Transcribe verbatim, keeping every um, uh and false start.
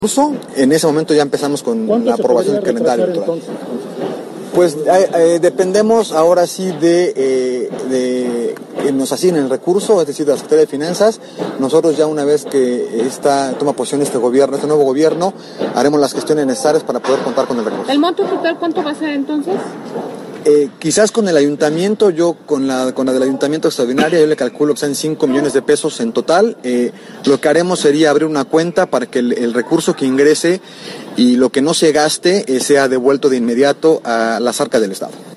En ese momento ya empezamos con la aprobación del calendario electoral. Entonces? Pues eh, eh, dependemos ahora sí de, eh, de que nos asignen el recurso, es decir, de la Secretaría de Finanzas. Nosotros ya una vez que esta toma posición este gobierno, este nuevo gobierno, haremos las gestiones necesarias para poder contar con el recurso. ¿El monto total cuánto va a ser entonces? Eh, quizás con el ayuntamiento, yo con la con la del ayuntamiento extraordinaria, yo le calculo que sean cinco millones de pesos en total. Eh, lo que haremos sería abrir una cuenta para que el, el recurso que ingrese y lo que no se gaste eh, sea devuelto de inmediato a las arcas del Estado.